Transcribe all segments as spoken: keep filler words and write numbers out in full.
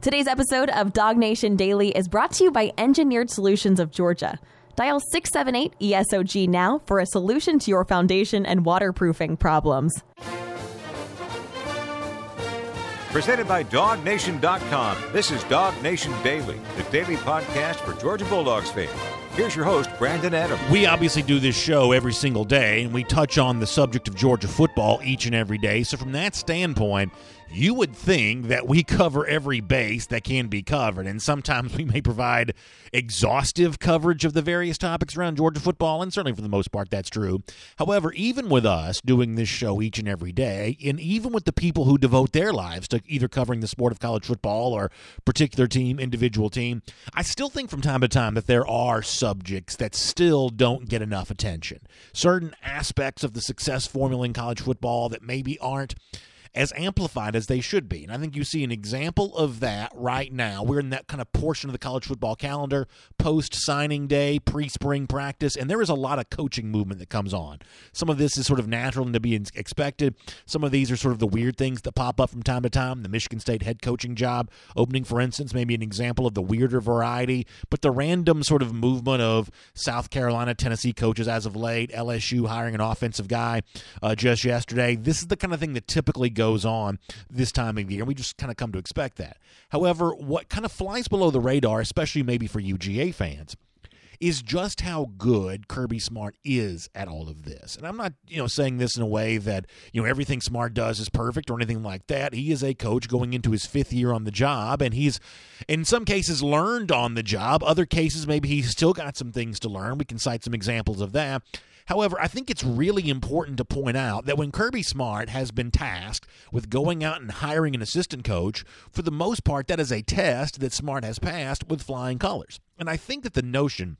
Today's episode of Dog Nation Daily is brought to you by Engineered Solutions of Georgia. Dial six seven eight E S O G now for a solution to your foundation and waterproofing problems. Presented by dog nation dot com. This is Dog Nation Daily, the daily podcast for Georgia Bulldogs fans. Here's your host, Brandon Adams. We obviously do this show every single day, and we touch on the subject of Georgia football each and every day. So from that standpoint, you would think that we cover every base that can be covered, and sometimes we may provide exhaustive coverage of the various topics around Georgia football, and certainly for the most part that's true. However, even with us doing this show each and every day, and even with the people who devote their lives to either covering the sport of college football or particular team, individual team, I still think from time to time that there are subjects that still don't get enough attention. Certain aspects of the success formula in college football that maybe aren't as amplified as they should be. And I think you see an example of that right now. We're in that kind of portion of the college football calendar, post-signing day, pre-spring practice, and there is a lot of coaching movement that comes on. Some of this is sort of natural and to be expected. Some of these are sort of the weird things that pop up from time to time. The Michigan State head coaching job opening, for instance, may be an example of the weirder variety, but the random sort of movement of South Carolina, Tennessee coaches as of late, L S U hiring an offensive guy uh, just yesterday, this is the kind of thing that typically goes goes on this time of year. We just kind of come to expect that. However, what kind of flies below the radar, especially maybe for U G A fans, is just how good Kirby Smart is at all of this. And I'm not, you know, saying this in a way that, you know, everything Smart does is perfect or anything like that. He is a coach going into his fifth year on the job, and he's, in some cases, learned on the job. Other cases, maybe he's still got some things to learn. We can cite some examples of that. However, I think it's really important to point out that when Kirby Smart has been tasked with going out and hiring an assistant coach, for the most part, that is a test that Smart has passed with flying colors. And I think that the notion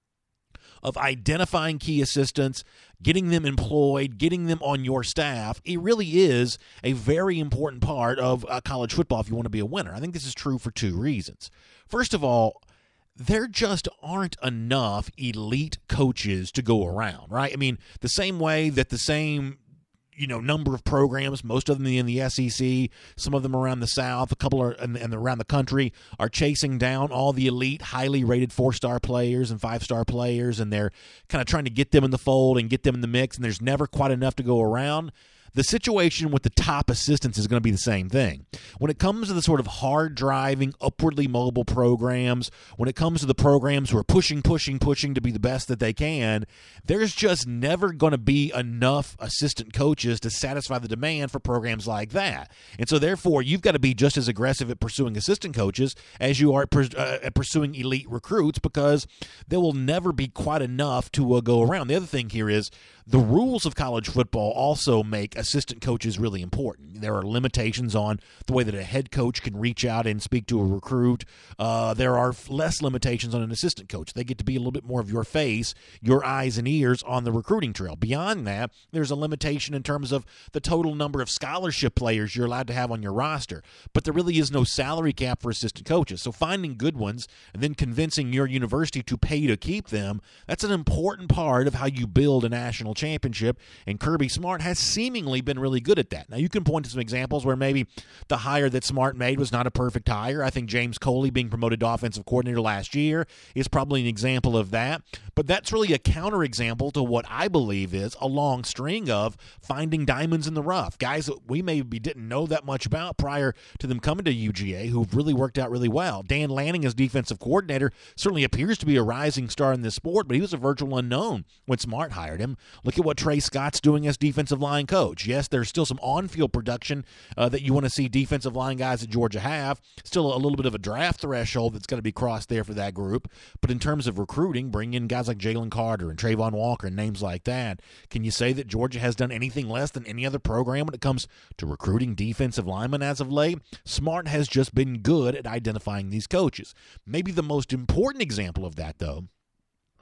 of identifying key assistants, getting them employed, getting them on your staff, it really is a very important part of uh, college football if you want to be a winner. I think this is true for two reasons. First of all, there just aren't enough elite coaches to go around, right? I mean, the same way that the same, you know, number of programs, most of them in the S E C, some of them around the South, a couple are and, and around the country, are chasing down all the elite, highly rated four-star players and five-star players, and they're kind of trying to get them in the fold and get them in the mix, and there's never quite enough to go around. The situation with the top assistants is going to be the same thing. When it comes to the sort of hard-driving, upwardly mobile programs, when it comes to the programs who are pushing, pushing, pushing to be the best that they can, there's just never going to be enough assistant coaches to satisfy the demand for programs like that. And so, therefore, you've got to be just as aggressive at pursuing assistant coaches as you are at, pers- uh, at pursuing elite recruits, because there will never be quite enough to uh, go around. The other thing here is the rules of college football also make assistant coaches really important. There are limitations on the way that a head coach can reach out and speak to a recruit. Uh, there are less limitations on an assistant coach. They get to be a little bit more of your face, your eyes and ears on the recruiting trail. Beyond that, there's a limitation in terms of the total number of scholarship players you're allowed to have on your roster. But there really is no salary cap for assistant coaches. So finding good ones and then convincing your university to pay to keep them, that's an important part of how you build a national championship, and Kirby Smart has seemingly been really good at that. Now, you can point to some examples where maybe the hire that Smart made was not a perfect hire. I think James Coley being promoted to offensive coordinator last year is probably an example of that, but that's really a counterexample to what I believe is a long string of finding diamonds in the rough, guys that we maybe didn't know that much about prior to them coming to U G A who've really worked out really well. Dan Lanning as defensive coordinator certainly appears to be a rising star in this sport, but he was a virtual unknown when Smart hired him. Look at what Trey Scott's doing as defensive line coach. Yes, there's still some on-field production uh, that you want to see defensive line guys at Georgia have. Still a little bit of a draft threshold that's going to be crossed there for that group. But in terms of recruiting, bring in guys like Jalen Carter and Trayvon Walker and names like that. Can you say that Georgia has done anything less than any other program when it comes to recruiting defensive linemen as of late? Smart has just been good at identifying these coaches. Maybe the most important example of that, though,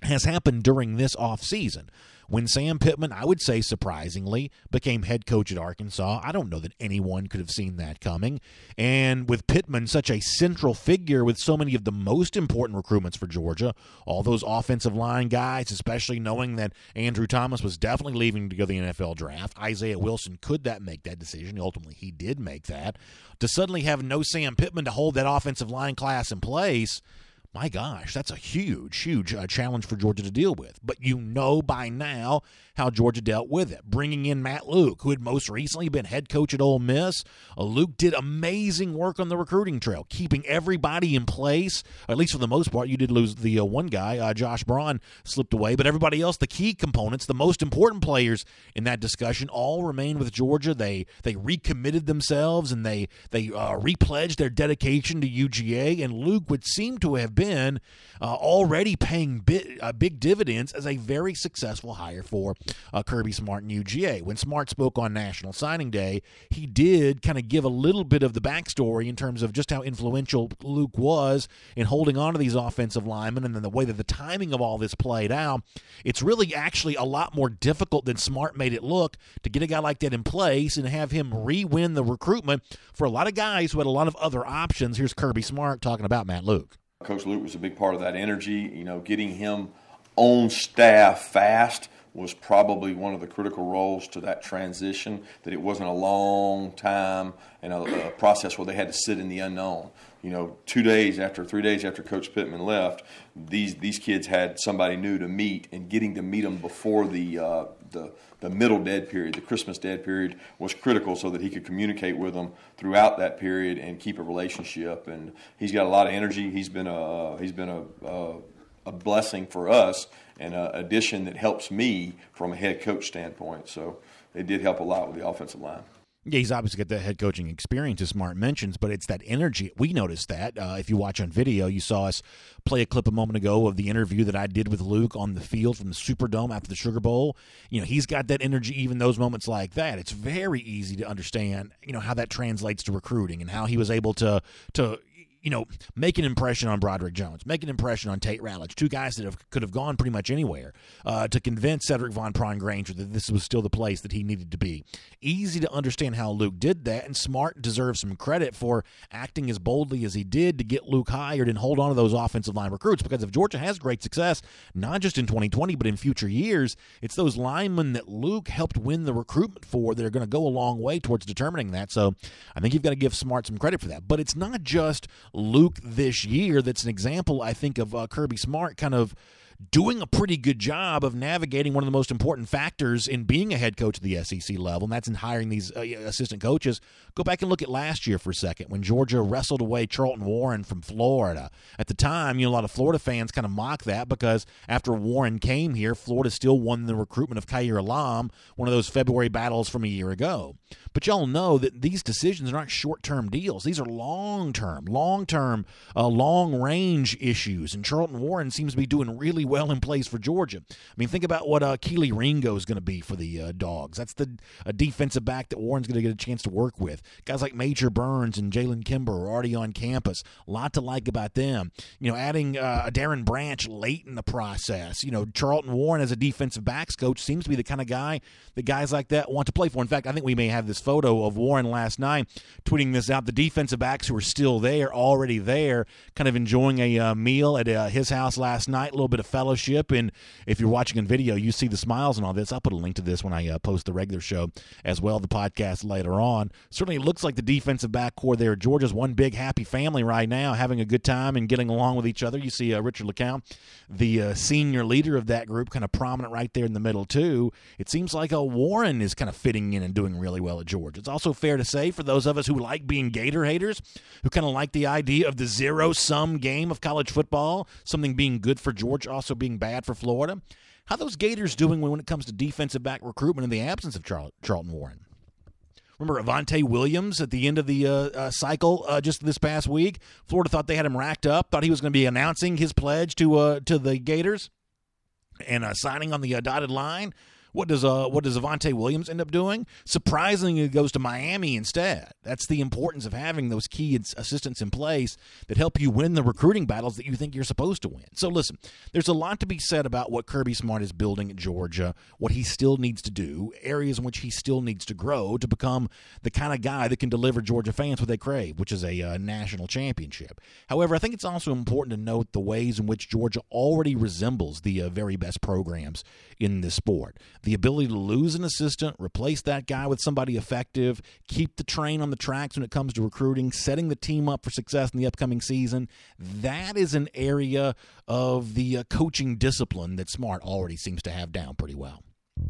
has happened during this offseason. When Sam Pittman, I would say surprisingly, became head coach at Arkansas, I don't know that anyone could have seen that coming. And with Pittman such a central figure with so many of the most important recruitments for Georgia, all those offensive line guys, especially knowing that Andrew Thomas was definitely leaving to go to the N F L draft, Isaiah Wilson, could that make that decision? Ultimately, he did make that. To suddenly have no Sam Pittman to hold that offensive line class in place, my gosh, that's a huge, huge uh, challenge for Georgia to deal with. But you know by now how Georgia dealt with it. Bringing in Matt Luke, who had most recently been head coach at Ole Miss. Uh, Luke did amazing work on the recruiting trail, keeping everybody in place, at least for the most part. You did lose the uh, one guy, uh, Josh Braun, slipped away. But everybody else, the key components, the most important players in that discussion, all remained with Georgia. They they recommitted themselves, and they, they uh, repledged their dedication to U G A. And Luke would seem to have been been uh, already paying bit, uh, big dividends as a very successful hire for uh, Kirby Smart and U G A. When Smart spoke on National Signing Day, he did kind of give a little bit of the backstory in terms of just how influential Luke was in holding on to these offensive linemen, and then the way that the timing of all this played out. It's really actually a lot more difficult than Smart made it look to get a guy like that in place and have him re-win the recruitment for a lot of guys who had a lot of other options. Here's Kirby Smart talking about Matt Luke. Coach Luke was a big part of that energy. You know, getting him on staff fast was probably one of the critical roles to that transition, that it wasn't a long time and a, a process where they had to sit in the unknown. You know, two days after, three days after Coach Pittman left, these these kids had somebody new to meet, and getting to meet them before the uh, the the middle dead period, the Christmas dead period, was critical so that he could communicate with them throughout that period and keep a relationship. And he's got a lot of energy. He's been a he's been a a, a blessing for us, and an addition that helps me from a head coach standpoint. So it did help a lot with the offensive line. Yeah, he's obviously got that head coaching experience, as Smart mentions, but it's that energy. We noticed that. Uh, if you watch on video, you saw us play a clip a moment ago of the interview that I did with Luke on the field from the Superdome after the Sugar Bowl. You know, he's got that energy, even those moments like that. It's very easy to understand, you know, how that translates to recruiting and how he was able to to. you know, make an impression on Broderick Jones, make an impression on Tate Ratledge, two guys that have, could have gone pretty much anywhere, uh, to convince Cedric Von Prawn-Granger that this was still the place that he needed to be. Easy to understand how Luke did that, and Smart deserves some credit for acting as boldly as he did to get Luke hired and hold on to those offensive line recruits, because if Georgia has great success, not just in twenty twenty, but in future years, it's those linemen that Luke helped win the recruitment for that are going to go a long way towards determining that. So I think you've got to give Smart some credit for that. But it's not just Luke this year that's an example, I think, of uh, Kirby Smart kind of doing a pretty good job of navigating one of the most important factors in being a head coach at the S E C level, and that's in hiring these uh, assistant coaches. Go back and look at last year for a second when Georgia wrestled away Charlton Warren from Florida. At the time, you know, a lot of Florida fans kind of mock that because after Warren came here, Florida still won the recruitment of Kaiir Elam, one of those February battles from a year ago. But y'all know that these decisions are not short-term deals. These are long-term, long-term, uh, long-range issues, and Charlton Warren seems to be doing really well in place for Georgia. I mean, think about what uh, Keely Ringo is going to be for the uh, Dogs. That's the a defensive back that Warren's going to get a chance to work with. Guys like Major Burns and Jalen Kimber are already on campus. A lot to like about them. You know, adding uh, Darren Branch late in the process. You know, Charlton Warren as a defensive backs coach seems to be the kind of guy that guys like that want to play for. In fact, I think we may have this photo of Warren last night tweeting this out. The defensive backs who are still there, already there, kind of enjoying a uh, meal at uh, his house last night, a little bit of fellowship. And if you're watching in video, you see the smiles and all this. I'll put a link to this when I uh, post the regular show as well, the podcast later on. Certainly it looks like the defensive back core there. Georgia's one big happy family right now, having a good time and getting along with each other. You see uh, Richard LeCount, the uh, senior leader of that group, kind of prominent right there in the middle too. It seems like uh, Warren is kind of fitting in and doing really well at Georgia. It's also fair to say, for those of us who like being Gator haters, who kind of like the idea of the zero-sum game of college football, something being good for Georgia, also being bad for Florida, how those Gators doing when it comes to defensive back recruitment in the absence of Charl- Charlton Warren? Remember Avante Williams at the end of the uh, uh, cycle uh, just this past week? Florida thought they had him racked up, thought he was going to be announcing his pledge to uh, to the Gators and uh, signing on the uh, dotted line. What does uh what does Avonte Williams end up doing? Surprisingly, it goes to Miami instead. That's the importance of having those key assistants in place that help you win the recruiting battles that you think you're supposed to win. So listen, there's a lot to be said about what Kirby Smart is building at Georgia, what he still needs to do, areas in which he still needs to grow to become the kind of guy that can deliver Georgia fans what they crave, which is a uh, national championship. However, I think it's also important to note the ways in which Georgia already resembles the uh, very best programs in this sport. The ability to lose an assistant, replace that guy with somebody effective, keep the train on the tracks when it comes to recruiting, setting the team up for success in the upcoming season, that is an area of the uh, coaching discipline that Smart already seems to have down pretty well.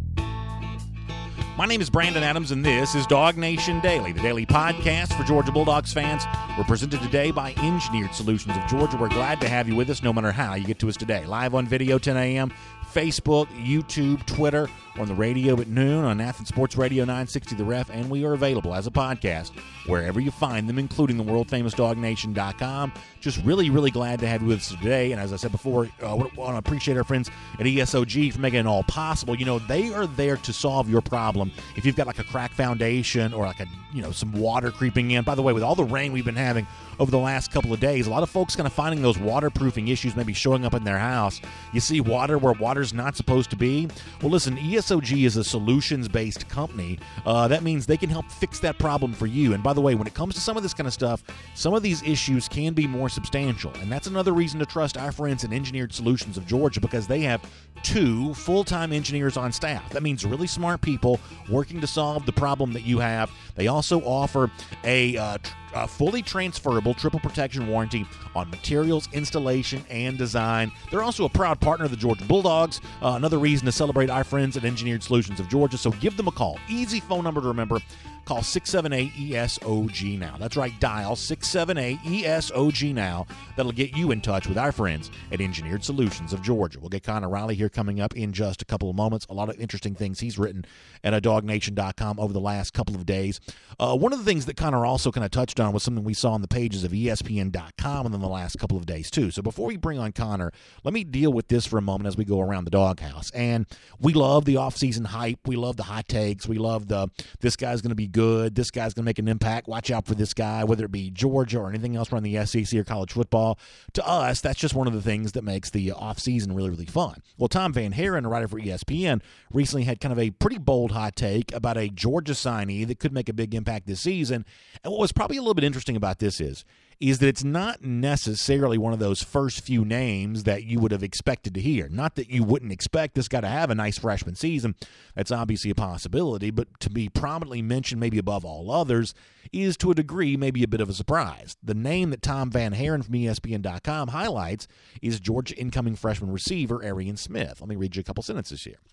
My name is Brandon Adams, and this is Dog Nation Daily, the daily podcast for Georgia Bulldogs fans. We're presented today by Engineered Solutions of Georgia. We're glad to have you with us no matter how you get to us today. Live on video, ten a.m., Facebook, YouTube, Twitter, or on the radio at noon on Athens Sports Radio nine sixty The Ref, and we are available as a podcast wherever you find them, including the world-famous dog nation dot com. Just really, really glad to have you with us today, and as I said before, I uh, want to appreciate our friends at E S O G for making it all possible. You know, they are there to solve your problem. If you've got like a cracked foundation or like a, you know, some water creeping in. By the way, with all the rain we've been having over the last couple of days, a lot of folks kind of finding those waterproofing issues maybe showing up in their house. You see water where water's not supposed to be. Well, listen, E S O G is a solutions-based company. Uh, that means they can help fix that problem for you. And by the way, when it comes to some of this kind of stuff, some of these issues can be more substantial. And that's another reason to trust our friends at Engineered Solutions of Georgia, because they have two full-time engineers on staff. That means really smart people working to solve the problem that you have. They also offer a, uh, tr- a fully transferable triple protection warranty on materials, installation, and design. They're also a proud partner of the Georgia Bulldogs. Uh, another reason to celebrate our friends at Engineered Solutions of Georgia. So give them a call. Easy phone number to remember. Call six seven eight E S O G now. That's right, dial six seven eight E S O G now. That'll get you in touch with our friends at Engineered Solutions of Georgia. We'll get Connor Riley here coming up in just a couple of moments. A lot of interesting things he's written at dog nation dot com over the last couple of days. Uh, one of the things that Connor also kind of touched on was something we saw on the pages of E S P N dot com within the last couple of days, too. So before we bring on Connor, let me deal with this for a moment as we go around the doghouse. And we love the offseason hype. We love the hot takes. We love the, this guy's going to be good. This guy's going to make an impact. Watch out for this guy, whether it be Georgia or anything else around the S E C or college football. To us, that's just one of the things that makes the offseason really, really fun. Well, Tom Van Haren, a writer for E S P N, recently had kind of a pretty bold hot take about a Georgia signee that could make a big impact this season. And what was probably a little bit interesting about this is, is that it's not necessarily one of those first few names that you would have expected to hear. Not that you wouldn't expect this guy to have a nice freshman season. That's obviously a possibility, but to be prominently mentioned maybe above all others is to a degree maybe a bit of a surprise. The name that Tom Van Haren from E S P N dot com highlights is Georgia incoming freshman receiver Arian Smith. Let me read you a couple sentences here.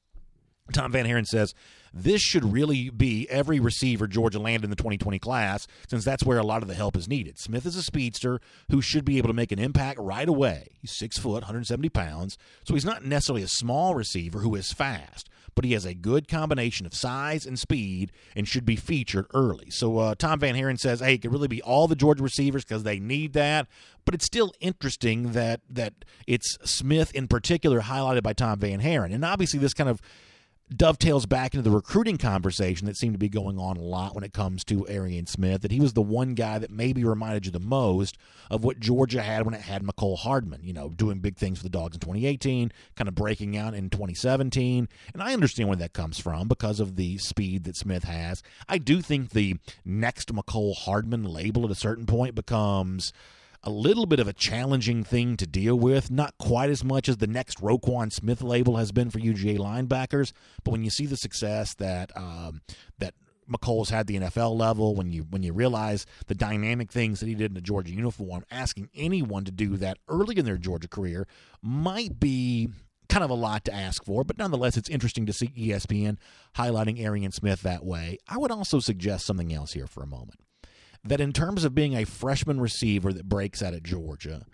Tom Van Haren says, this should really be every receiver Georgia landed in the twenty twenty class, since that's where a lot of the help is needed. Smith is a speedster who should be able to make an impact right away. He's six foot, one hundred seventy pounds, so he's not necessarily a small receiver who is fast, but he has a good combination of size and speed and should be featured early. So uh, Tom Van Haren says, hey, it could really be all the Georgia receivers because they need that, but it's still interesting that that it's Smith in particular highlighted by Tom Van Haren. And obviously this kind of dovetails back into the recruiting conversation that seemed to be going on a lot when it comes to Arian Smith, that he was the one guy that maybe reminded you the most of what Georgia had when it had Mecole Hardman, you know, doing big things for the Dogs in twenty eighteen, kind of breaking out in twenty seventeen. And I understand where that comes from because of the speed that Smith has. I do think the next Mecole Hardman label at a certain point becomes a little bit of a challenging thing to deal with, not quite as much as the next Roquan Smith label has been for U G A linebackers, but when you see the success that um, that Mecole's had at the N F L level, when you when you realize the dynamic things that he did in the Georgia uniform, asking anyone to do that early in their Georgia career might be kind of a lot to ask for, but nonetheless, it's interesting to see E S P N highlighting Arian Smith that way. I would also suggest something else here for a moment. That in terms of being a freshman receiver that breaks out at Georgia,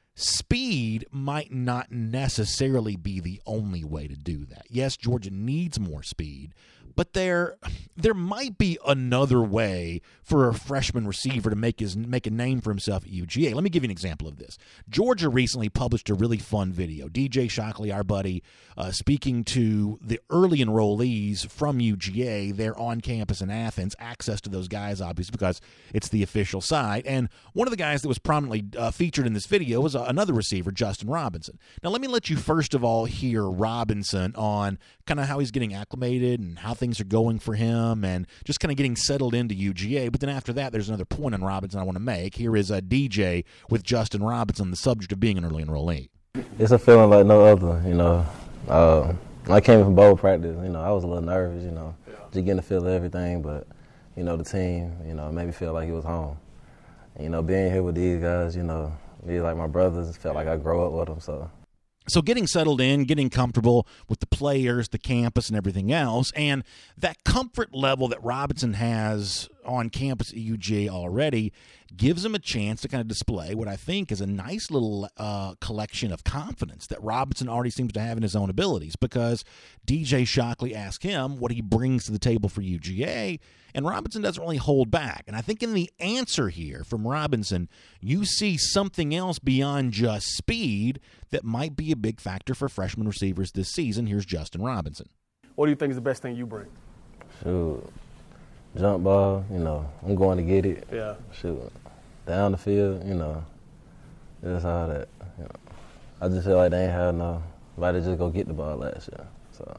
speed might not necessarily be the only way to do that. Yes, Georgia needs more speed, but there there might be another way for a freshman receiver to make his make a name for himself at U G A. Let me give you an example of this. Georgia recently published a really fun video. D J Shockley, our buddy, uh, speaking to the early enrollees from U G A. They're on campus in Athens. Access to those guys, obviously, because it's the official site. And one of the guys that was prominently uh, featured in this video was uh, another receiver, Justin Robinson. Now, let me let you first of all hear Robinson on kind of how he's getting acclimated and how things are going for him and just kind of getting settled into U G A. But then after that, there's another point on Robinson I want to make. Here is a D J with Justin Robinson, the subject of being an early enrollee. It's a feeling like no other, you know. Uh, I came from bowl practice, you know, I was a little nervous, you know, yeah. just getting the feel of everything. But, you know, the team, you know, made me feel like it was home. And, you know, being here with these guys, you know, be like my brothers, felt like I grew up with them, so. So getting settled in, getting comfortable with the players, the campus, and everything else, and that comfort level that Robinson has on campus at U G A already gives him a chance to kind of display what I think is a nice little uh, collection of confidence that Robinson already seems to have in his own abilities, because D J Shockley asked him what he brings to the table for U G A, and Robinson doesn't really hold back. And I think in the answer here from Robinson, you see something else beyond just speed that might be a big factor for freshman receivers this season. Here's Justin Robinson. What do you think is the best thing you bring? Shoot, jump ball, you know, I'm going to get it. Yeah. Shoot, down the field, you know, just all that. You know. I just feel like they ain't had nobody to just go get the ball last year, so.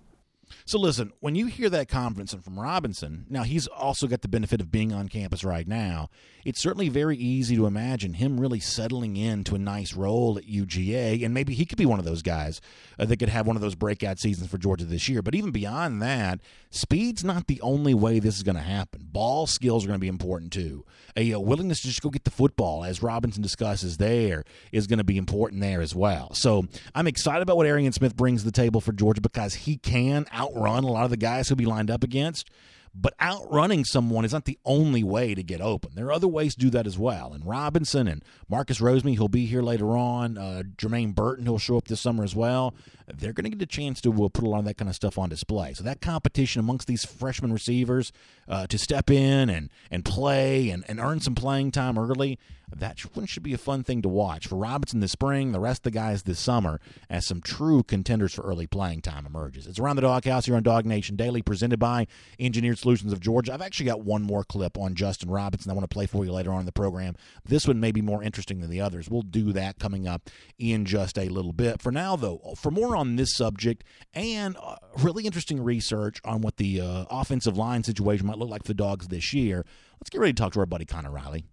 So listen, when you hear that confidence from Robinson, now he's also got the benefit of being on campus right now. It's certainly very easy to imagine him really settling into a nice role at U G A, and maybe he could be one of those guys uh, that could have one of those breakout seasons for Georgia this year. But even beyond that, speed's not the only way this is going to happen. Ball skills are going to be important too. A, a willingness to just go get the football, as Robinson discusses there, is going to be important there as well. So I'm excited about what Arian Smith brings to the table for Georgia, because he can outrun a lot of the guys he'll be lined up against. But outrunning someone is not the only way to get open. There are other ways to do that as well. And Robinson and Marcus Rosemy, who'll be here later on, uh, Jermaine Burton, who'll show up this summer as well, they're going to get a chance to uh, put a lot of that kind of stuff on display. So that competition amongst these freshman receivers uh, to step in and, and play and, and earn some playing time early, that should, should be a fun thing to watch for Robinson this spring, the rest of the guys this summer, as some true contenders for early playing time emerges. It's Around the Doghouse here on Dog Nation Daily, presented by Engineered Solutions of Georgia. I've actually got one more clip on Justin Robinson I want to play for you later on in the program. This one may be more interesting than the others. We'll do that coming up in just a little bit. For now, though, for more on this subject and uh, really interesting research on what the uh, offensive line situation might look like for the Dogs this year, let's get ready to talk to our buddy Connor Riley.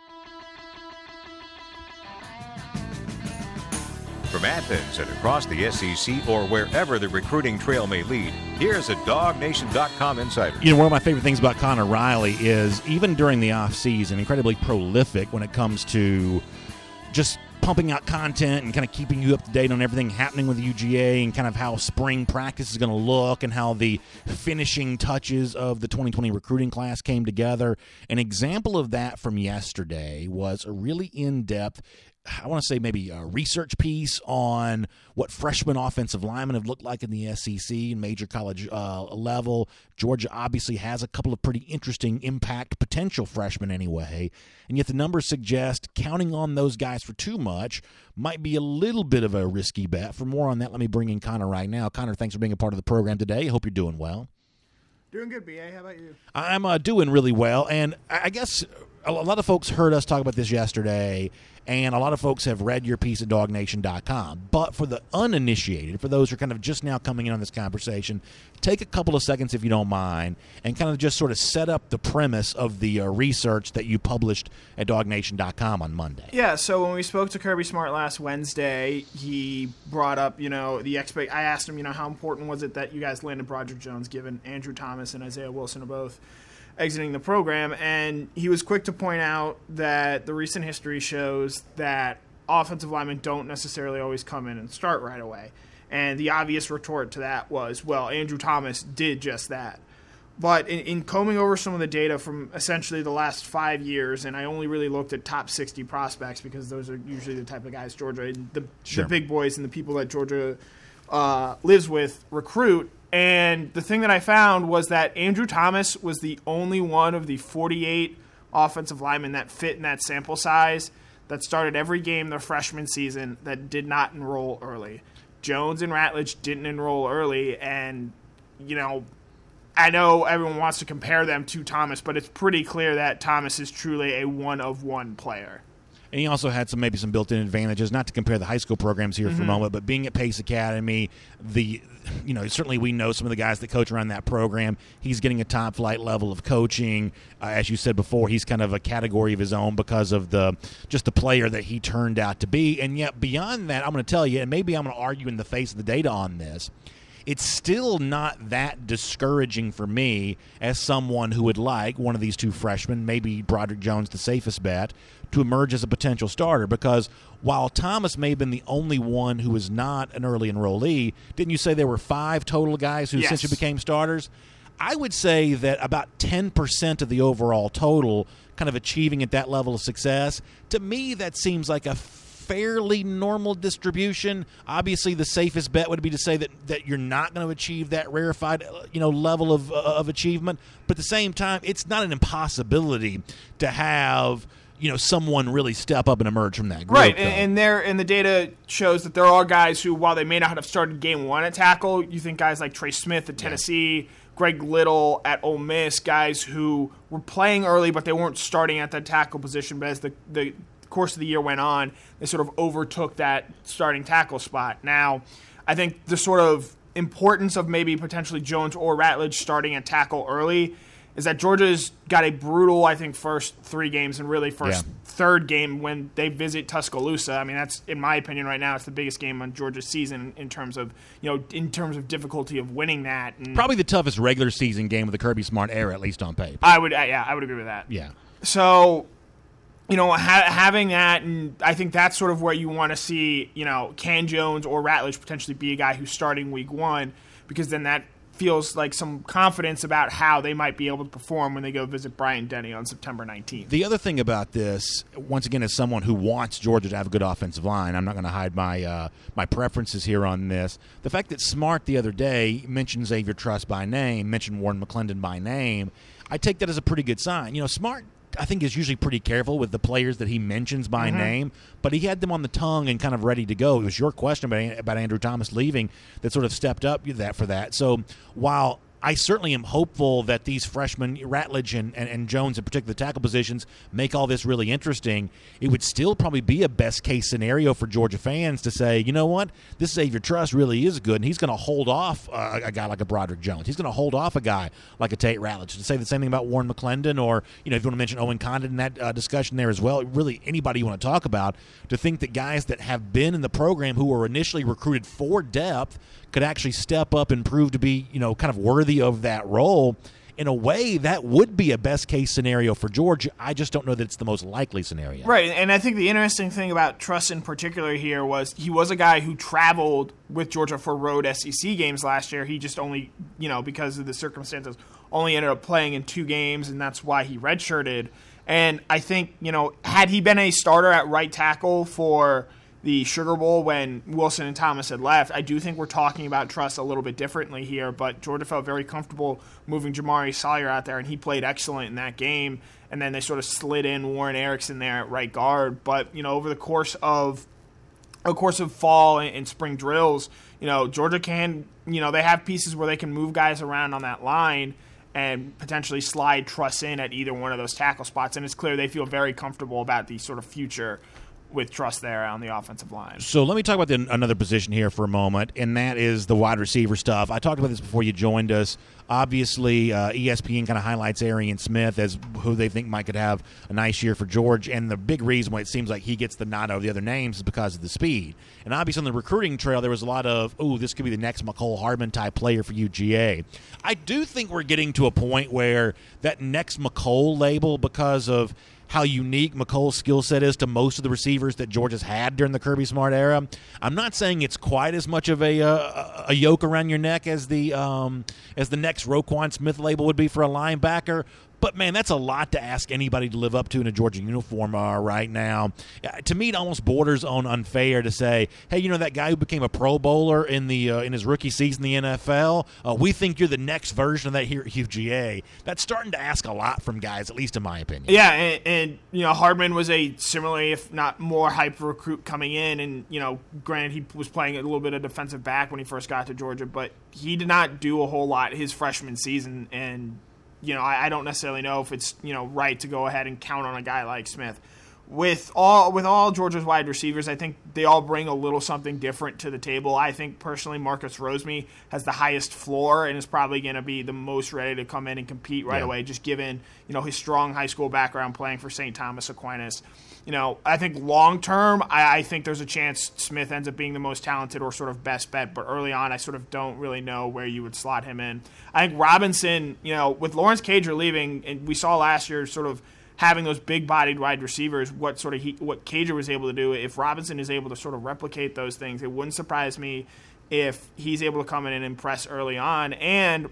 From Athens and across the S E C or wherever the recruiting trail may lead, here's a Dog Nation dot com insider. You know, one of my favorite things about Connor Riley is, even during the offseason, incredibly prolific when it comes to just pumping out content and kind of keeping you up to date on everything happening with U G A and kind of how spring practice is going to look and how the finishing touches of the twenty twenty recruiting class came together. An example of that from yesterday was a really in-depth, I want to say maybe a research piece on what freshman offensive linemen have looked like in the S E C and major college uh, level. Georgia obviously has a couple of pretty interesting impact potential freshmen anyway, and yet the numbers suggest counting on those guys for too much might be a little bit of a risky bet. For more on that, let me bring in Connor right now. Connor, thanks for being a part of the program today. I hope you're doing well. Doing good, B A. How about you? I'm uh, doing really well, and I guess a lot of folks heard us talk about this yesterday, and a lot of folks have read your piece at Dog Nation dot com. But for the uninitiated, for those who are kind of just now coming in on this conversation, take a couple of seconds, if you don't mind, and kind of just sort of set up the premise of the uh, research that you published at Dog Nation dot com on Monday. Yeah, so when we spoke to Kirby Smart last Wednesday, he brought up, you know, the expect. I asked him, you know, how important was it that you guys landed Broderick Jones, given Andrew Thomas and Isaiah Wilson are both exiting the program, and he was quick to point out that the recent history shows that offensive linemen don't necessarily always come in and start right away. And the obvious retort to that was, well, Andrew Thomas did just that. But in, in combing over some of the data from essentially the last five years, and I only really looked at top sixty prospects because those are usually the type of guys Georgia, the, sure. the big boys and the people that Georgia uh, lives with recruit, And the thing that I found was that Andrew Thomas was the only one of the forty-eight offensive linemen that fit in that sample size that started every game their freshman season that did not enroll early. Jones and Ratledge didn't enroll early, and, you know, I know everyone wants to compare them to Thomas, but it's pretty clear that Thomas is truly a one-of-one player. And he also had some maybe some built-in advantages, not to compare the high school programs here mm-hmm. for a moment, but being at Pace Academy, the you know certainly we know some of the guys that coach around that program. He's getting a top-flight level of coaching. Uh, as you said before, he's kind of a category of his own because of the just the player that he turned out to be. And yet beyond that, I'm going to tell you, and maybe I'm going to argue in the face of the data on this, it's still not that discouraging for me as someone who would like one of these two freshmen, maybe Broderick Jones, the safest bet, to emerge as a potential starter. Because while Thomas may have been the only one who was not an early enrollee, didn't you say there were five total guys who yes. essentially became starters? I would say that about ten percent of the overall total kind of achieving at that level of success, to me that seems like a fairly normal distribution. Obviously, the safest bet would be to say that, that you're not going to achieve that rarefied, you know, level of uh, of achievement. But at the same time, it's not an impossibility to have, you know, someone really step up and emerge from that group. Right, and, and there, and the data shows that there are guys who, while they may not have started game one at tackle, you think guys like Trey Smith at Tennessee, yeah. Greg Little at Ole Miss, guys who were playing early, but they weren't starting at that tackle position. But as the the course of the year went on, they sort of overtook that starting tackle spot. Now, I think the sort of importance of maybe potentially Jones or Ratledge starting at tackle early is that Georgia's got a brutal, I think, first three games and really first yeah. third game when they visit Tuscaloosa. I mean, that's, in my opinion, right now, it's the biggest game on Georgia's season in terms of, you know, in terms of difficulty of winning that. And probably the toughest regular season game of the Kirby Smart era, at least on paper. I would, yeah, I would agree with that. Yeah. So, you know, ha- having that, and I think that's sort of where you want to see, you know, can Jones or Ratledge potentially be a guy who's starting week one, because then that feels like some confidence about how they might be able to perform when they go visit Bryant-Denny on September nineteenth. The other thing about this, once again, as someone who wants Georgia to have a good offensive line, I'm not going to hide my uh, my preferences here on this. The fact that Smart the other day mentioned Xavier Truss by name, mentioned Warren McClendon by name, I take that as a pretty good sign. You know, Smart, I think, is usually pretty careful with the players that he mentions by mm-hmm. name, but he had them on the tongue and kind of ready to go. It was your question about, about Andrew Thomas leaving that sort of stepped up that for that. So while I certainly am hopeful that these freshmen, Ratledge and, and, and Jones in particular, the tackle positions, make all this really interesting, it would still probably be a best-case scenario for Georgia fans to say, you know what, this Xavier Truss really is good, and he's going to hold off uh, a guy like a Broderick Jones. He's going to hold off a guy like a Tate Ratledge. To say the same thing about Warren McClendon, or, you know, if you want to mention Owen Condon in that uh, discussion there as well, really anybody you want to talk about, to think that guys that have been in the program who were initially recruited for depth could actually step up and prove to be, you know, kind of worthy of that role. In a way, that would be a best-case scenario for Georgia. I just don't know that it's the most likely scenario. Right, and I think the interesting thing about Truss in particular here was he was a guy who traveled with Georgia for road S E C games last year. He just only, you know, because of the circumstances, only ended up playing in two games, and that's why he redshirted. And I think, you know, had he been a starter at right tackle for the Sugar Bowl when Wilson and Thomas had left, I do think we're talking about Truss a little bit differently here, but Georgia felt very comfortable moving Jamari Sawyer out there, and he played excellent in that game, and then they sort of slid in Warren Erickson there at right guard. But, you know, over the course of a course of fall and, and spring drills, you know, Georgia can, you know, they have pieces where they can move guys around on that line and potentially slide Truss in at either one of those tackle spots, and it's clear they feel very comfortable about the sort of future with Truss there on the offensive line. So let me talk about the, another position here for a moment, and that is the wide receiver stuff. I talked about this before you joined us. Obviously, uh, E S P N kind of highlights Arian Smith as who they think might could have a nice year for Georgia, and the big reason why it seems like he gets the nod over the other names is because of the speed. And obviously on the recruiting trail, there was a lot of, ooh, this could be the next McCole Hardman type player for U G A. I do think we're getting to a point where that next McCole label, because of how unique McColl's skill set is to most of the receivers that Georgia's had during the Kirby Smart era. I'm not saying it's quite as much of a uh, a yoke around your neck as the um, as the next Roquan Smith label would be for a linebacker, But, man, that's a lot to ask anybody to live up to in a Georgia uniform uh, right now. Uh, to me, it almost borders on unfair to say, hey, you know, that guy who became a Pro Bowler in the uh, in his rookie season in the N F L, uh, we think you're the next version of that here at U G A. That's starting to ask a lot from guys, at least in my opinion. Yeah, and, and you know, Hardman was a similarly, if not more, hype recruit coming in. And, you know, granted, he was playing a little bit of defensive back when he first got to Georgia, but he did not do a whole lot his freshman season. And you know, I, I don't necessarily know if it's, you know, right to go ahead and count on a guy like Smith. With all with all Georgia's wide receivers, I think they all bring a little something different to the table. I think personally Marcus Rosemy has the highest floor and is probably going to be the most ready to come in and compete right yeah. away, just given, you know, his strong high school background playing for Saint Thomas Aquinas. You know, I think long term, I, I think there's a chance Smith ends up being the most talented or sort of best bet. But early on, I sort of don't really know where you would slot him in. I think Robinson, you know, with Lawrence Cager leaving, and we saw last year sort of having those big-bodied wide receivers, what sort of he, what Cager was able to do. If Robinson is able to sort of replicate those things, it wouldn't surprise me if he's able to come in and impress early on. And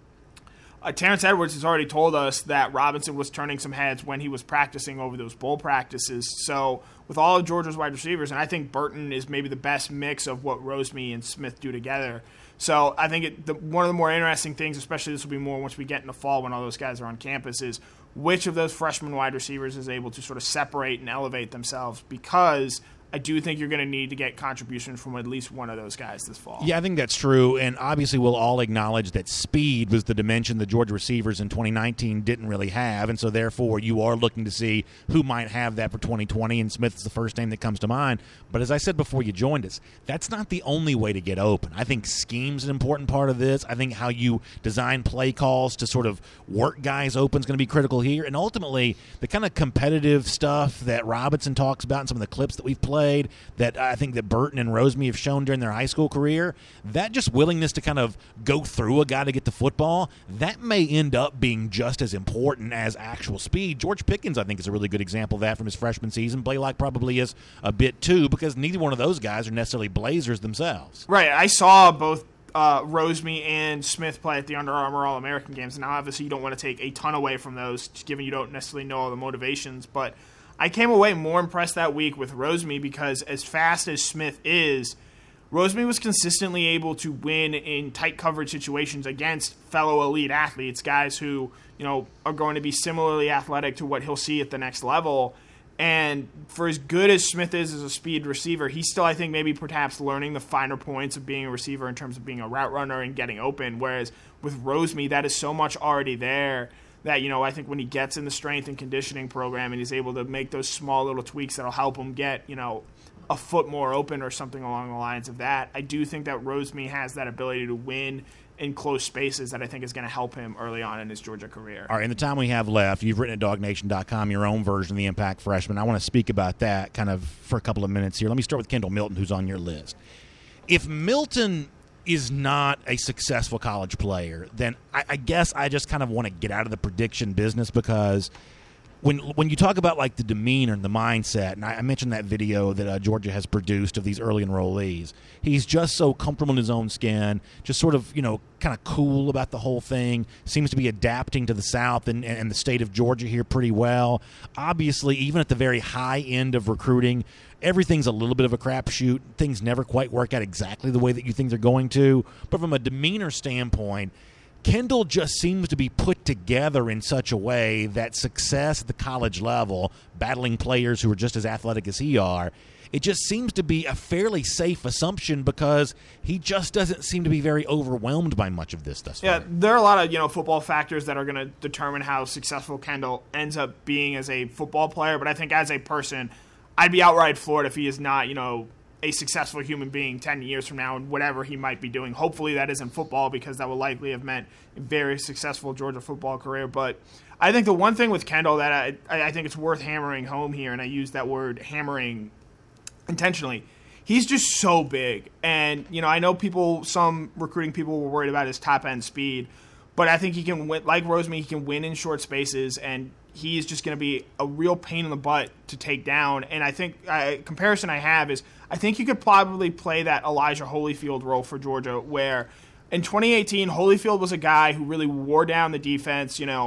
Uh, Terrence Edwards has already told us that Robinson was turning some heads when he was practicing over those bowl practices. So with all of Georgia's wide receivers, and I think Burton is maybe the best mix of what Rosemy and Smith do together. So I think it, the, one of the more interesting things, especially this will be more once we get in the fall when all those guys are on campus, is which of those freshman wide receivers is able to sort of separate and elevate themselves, because I do think you're going to need to get contributions from at least one of those guys this fall. Yeah, I think that's true, and obviously we'll all acknowledge that speed was the dimension the Georgia receivers in twenty nineteen didn't really have, and so therefore you are looking to see who might have that for twenty twenty, and Smith is the first name that comes to mind. But as I said before you joined us, that's not the only way to get open. I think scheme's an important part of this. I think how you design play calls to sort of work guys open is going to be critical here, and ultimately the kind of competitive stuff that Robinson talks about in some of the clips that we've played, that I think that Burton and Rosemy have shown during their high school career, that just willingness to kind of go through a guy to get the football, that may end up being just as important as actual speed. George Pickens, I think, is a really good example of that from his freshman season. Blaylock probably is a bit too, because neither one of those guys are necessarily blazers themselves. Right. I saw both uh, Rosemy and Smith play at the Under Armour All-American games. Now, obviously, you don't want to take a ton away from those, given you don't necessarily know all the motivations, but I came away more impressed that week with Rosemy because as fast as Smith is, Rosemy was consistently able to win in tight coverage situations against fellow elite athletes, guys who, you know, are going to be similarly athletic to what he'll see at the next level. And for as good as Smith is as a speed receiver, he's still, I think, maybe perhaps learning the finer points of being a receiver in terms of being a route runner and getting open, whereas with Rosemy, that is so much already there that, you know, I think when he gets in the strength and conditioning program and he's able to make those small little tweaks that'll help him get, you know, a foot more open or something along the lines of that, I do think that Rosemy has that ability to win in close spaces that I think is going to help him early on in his Georgia career. All right, in the time we have left, you've written at dog nation dot com your own version of the Impact Freshman. I want to speak about that kind of for a couple of minutes here. Let me start with Kendall Milton, who's on your list. If Milton is not a successful college player, then I, I guess I just kind of want to get out of the prediction business, because when when you talk about like the demeanor and the mindset, and I, I mentioned that video that uh, Georgia has produced of these early enrollees, he's just so comfortable in his own skin, just sort of, you know, kind of cool about the whole thing, seems to be adapting to the South and, and the state of Georgia here pretty well. Obviously, even at the very high end of recruiting, everything's a little bit of a crapshoot. Things never quite work out exactly the way that you think they're going to. But from a demeanor standpoint, Kendall just seems to be put together in such a way that success at the college level, battling players who are just as athletic as he are, it just seems to be a fairly safe assumption, because he just doesn't seem to be very overwhelmed by much of this thus far. Yeah, there are a lot of, you know, football factors that are going to determine how successful Kendall ends up being as a football player, but I think as a person, I'd be outright floored if he is not, you know, a successful human being ten years from now and whatever he might be doing. Hopefully that isn't football, because that will likely have meant a very successful Georgia football career. But I think the one thing with Kendall that I, I think it's worth hammering home here, and I use that word hammering intentionally, he's just so big. And, you know, I know people, some recruiting people were worried about his top-end speed, but I think he can win, like Rosemy, he can win in short spaces, and he is just going to be a real pain in the butt to take down. And I think a uh, comparison I have is I think you could probably play that Elijah Holyfield role for Georgia, where in twenty eighteen, Holyfield was a guy who really wore down the defense, you know,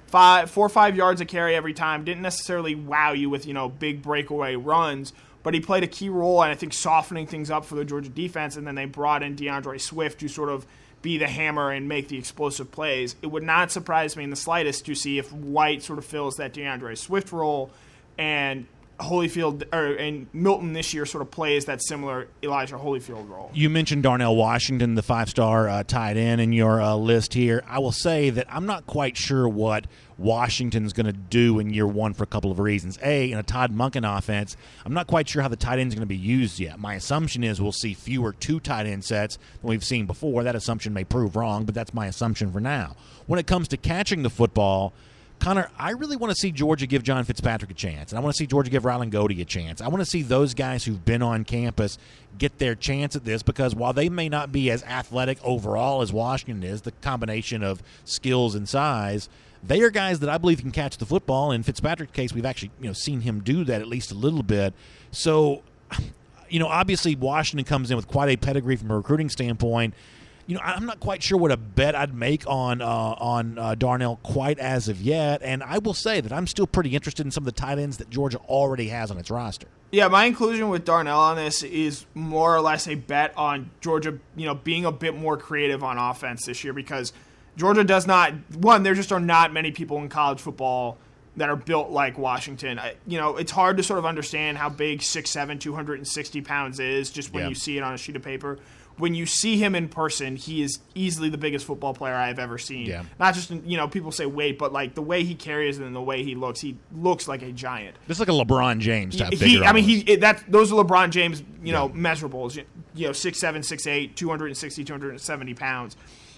five, four or five yards a carry every time. Didn't necessarily wow you with, you know, big breakaway runs, but he played a key role and I think softening things up for the Georgia defense. And then they brought in DeAndre Swift to sort of be the hammer and make the explosive plays. It would not surprise me in the slightest to see if White sort of fills that DeAndre Swift role and Holyfield or and Milton this year sort of plays that similar Elijah Holyfield role. You mentioned Darnell Washington, the five-star uh, tight end in your uh, list here. I will say that I'm not quite sure what Washington's going to do in year one for a couple of reasons. A, in a Todd Monken offense, I'm not quite sure how the tight end's going to be used yet. My assumption is we'll see fewer two tight end sets than we've seen before. That assumption may prove wrong, but that's my assumption for now. When it comes to catching the football, Connor, I really want to see Georgia give John Fitzpatrick a chance, and I want to see Georgia give Rylan Goede a chance. I want to see those guys who've been on campus get their chance at this, because while they may not be as athletic overall as Washington is, the combination of skills and size, they are guys that I believe can catch the football. In Fitzpatrick's case, we've actually you know seen him do that at least a little bit. So, you know, obviously Washington comes in with quite a pedigree from a recruiting standpoint. You know, I'm not quite sure what a bet I'd make on uh, on uh, Darnell quite as of yet, and I will say that I'm still pretty interested in some of the tight ends that Georgia already has on its roster. Yeah, my inclusion with Darnell on this is more or less a bet on Georgia, you know, being a bit more creative on offense this year, because Georgia does not, one, there just are not many people in college football that are built like Washington. I, you know, it's hard to sort of understand how big six seven, two hundred sixty pounds is just when yeah. you see it on a sheet of paper. When you see him in person, he is easily the biggest football player I've ever seen. Yeah. Not just, you know, people say weight, but like the way he carries and the way he looks, he looks like a giant. This is like a LeBron James type he, figure. I mean, almost. he it, that those are LeBron James, you know, Yeah. measurables. You know, six seven, six eight, two hundred sixty, two hundred seventy pounds.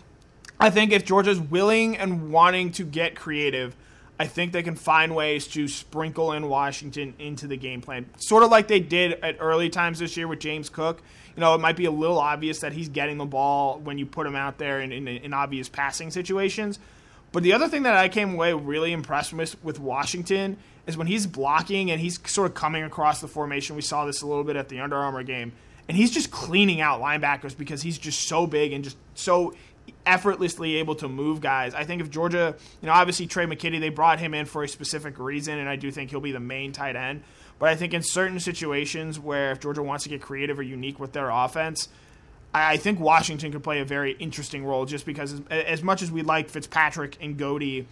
I think if Georgia's willing and wanting to get creative, I think they can find ways to sprinkle in Washington into the game plan. Sort of like they did at early times this year with James Cook. You know, it might be a little obvious that he's getting the ball when you put him out there in, in, in obvious passing situations. But the other thing that I came away really impressed with with Washington is when he's blocking and he's sort of coming across the formation. We saw this a little bit at the Under Armour game. And he's just cleaning out linebackers because he's just so big and just so effortlessly able to move guys. I think if Georgia, you know, obviously Trey McKitty, they brought him in for a specific reason, and I do think he'll be the main tight end. But I think in certain situations where if Georgia wants to get creative or unique with their offense, I think Washington could play a very interesting role, just because as, as much as we like Fitzpatrick and Goede,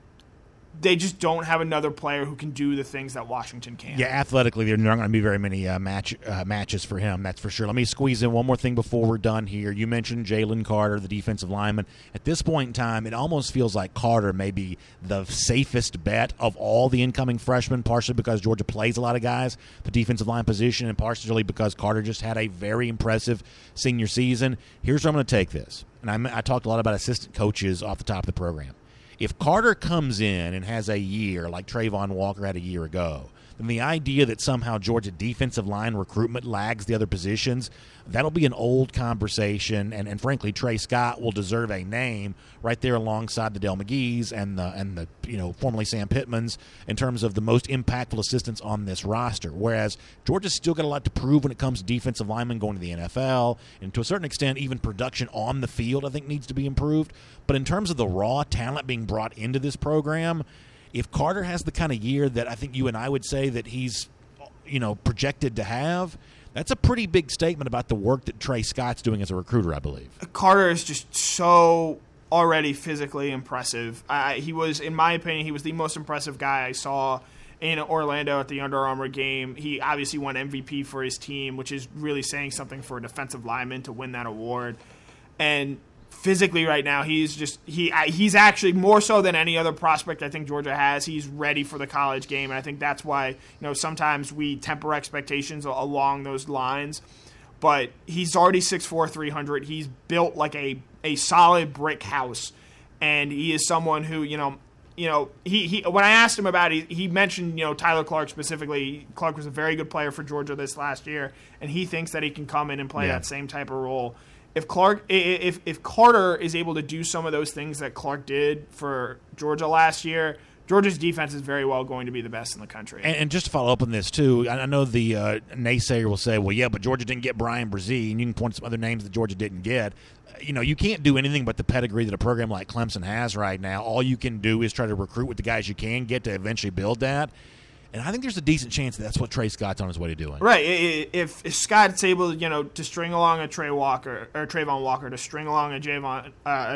they just don't have another player who can do the things that Washington can. Yeah, athletically, there are not going to be very many uh, match uh, matches for him, that's for sure. Let me squeeze in one more thing before we're done here. You mentioned Jalen Carter, the defensive lineman. At this point in time, it almost feels like Carter may be the safest bet of all the incoming freshmen, partially because Georgia plays a lot of guys, the defensive line position, and partially because Carter just had a very impressive senior season. Here's where I'm going to take this. And I, I talked a lot about assistant coaches off the top of the program. If Carter comes in and has a year like Trayvon Walker had a year ago, then the idea that somehow Georgia defensive line recruitment lags the other positions, that'll be an old conversation, and, and frankly, Trey Scott will deserve a name right there alongside the Del McGee's and the and the you know formerly Sam Pittmans in terms of the most impactful assistants on this roster. Whereas Georgia's still got a lot to prove when it comes to defensive linemen going to the N F L, and to a certain extent, even production on the field I think needs to be improved. But in terms of the raw talent being brought into this program, if Carter has the kind of year that I think you and I would say that he's, you know, projected to have, that's a pretty big statement about the work that Trey Scott's doing as a recruiter, I believe. Carter is just so already physically impressive. Uh, he was, in my opinion, he was the most impressive guy I saw in Orlando at the Under Armour game. He obviously won M V P for his team, which is really saying something for a defensive lineman to win that award. And physically right now, he's just he he's actually more so than any other prospect I think Georgia has. He's ready for the college game, and I think that's why, you know, sometimes we temper expectations along those lines. But he's already six four, three hundred. He's built like a a solid brick house, and he is someone who, you know, you know, he, he when I asked him about it, he, he mentioned, you know, Tyler Clark specifically. Clark was a very good player for Georgia this last year, and he thinks that he can come in and play yeah. that same type of role. If Clark, if if Carter is able to do some of those things that Clark did for Georgia last year, Georgia's defense is very well going to be the best in the country. And, and just to follow up on this, too, I know the uh, naysayer will say, well, yeah, but Georgia didn't get Brian Brzee, and you can point to some other names that Georgia didn't get. You know, you can't do anything but the pedigree that a program like Clemson has right now. All you can do is try to recruit with the guys you can get to eventually build that. And I think there's a decent chance that that's what Trey Scott's on his way to doing. Right. If, if Scott's able, you know, to string along a Trey Walker or Trayvon Walker, to string along a Javon, uh,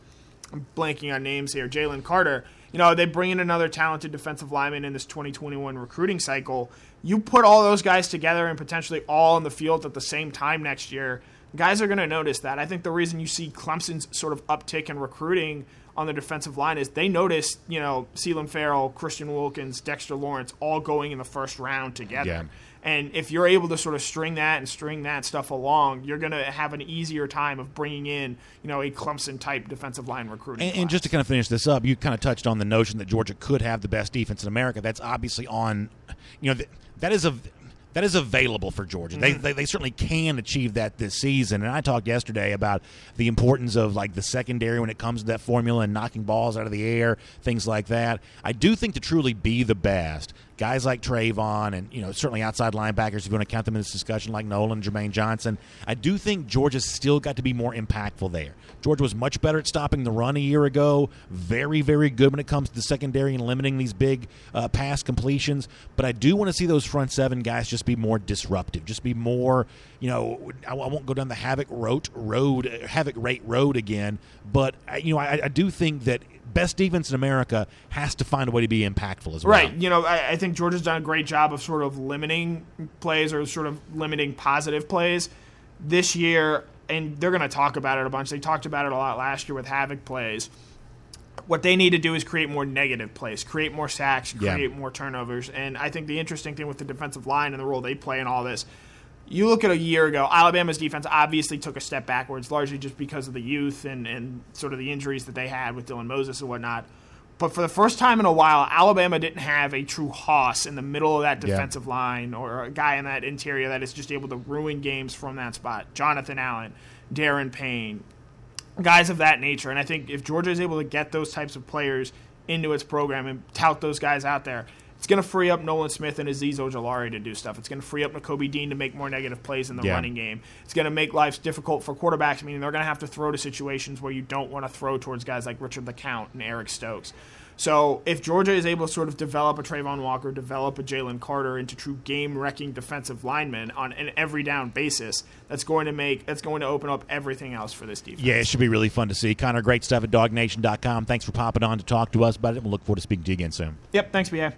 I'm blanking on names here, Jalen Carter. You know, they bring in another talented defensive lineman in this twenty twenty-one recruiting cycle. You put all those guys together and potentially all on the field at the same time next year, guys are going to notice that. I think the reason you see Clemson's sort of uptick in recruiting on the defensive line is they noticed, you know, Sealan Farrell, Christian Wilkins, Dexter Lawrence all going in the first round together. Yeah. And if you're able to sort of string that and string that stuff along, you're going to have an easier time of bringing in, you know, a Clemson-type defensive line recruiting. And, and just to kind of finish this up, you kind of touched on the notion that Georgia could have the best defense in America. That's obviously on, you know, th- that is a that is available for Georgia. Mm-hmm. They, they they certainly can achieve that this season. And I talked yesterday about the importance of like the secondary when it comes to that formula and knocking balls out of the air, things like that. I do think to truly be the best, guys like Trayvon and, you know, certainly outside linebackers, if you want to count them in this discussion, like Nolan, Jermaine Johnson, I do think Georgia's still got to be more impactful there. Georgia was much better at stopping the run a year ago, very, very good when it comes to the secondary and limiting these big uh, pass completions. But I do want to see those front seven guys just be more disruptive, just be more, you know, I, I won't go down the havoc road, road havoc rate road again, but, you know, I, I do think that best defense in America has to find a way to be impactful as well. Right. You know, I, I think Georgia's done a great job of sort of limiting plays or sort of limiting positive plays this year, and they're going to talk about it a bunch. They talked about it a lot last year with havoc plays. What they need to do is create more negative plays, create more sacks, create yeah. more turnovers. And I think the interesting thing with the defensive line and the role they play in all this, you look at a year ago, Alabama's defense obviously took a step backwards, largely just because of the youth and, and sort of the injuries that they had with Dylan Moses and whatnot. But for the first time in a while, Alabama didn't have a true hoss in the middle of that defensive yeah. line or a guy in that interior that is just able to ruin games from that spot. Jonathan Allen, Darren Payne, guys of that nature. And I think if Georgia is able to get those types of players into its program and tout those guys out there, it's going to free up Nolan Smith and Azeez Ojulari to do stuff. It's going to free up Nakobe Dean to make more negative plays in the yeah. running game. It's going to make life difficult for quarterbacks, meaning they're going to have to throw to situations where you don't want to throw towards guys like Richard LeCount and Eric Stokes. So if Georgia is able to sort of develop a Trayvon Walker, develop a Jalen Carter into true game-wrecking defensive linemen on an every-down basis, that's going to make that's going to open up everything else for this defense. Yeah, it should be really fun to see. Connor, great stuff at dog nation dot com. Thanks for popping on to talk to us about it. We'll look forward to speaking to you again soon. Yep, thanks, B A.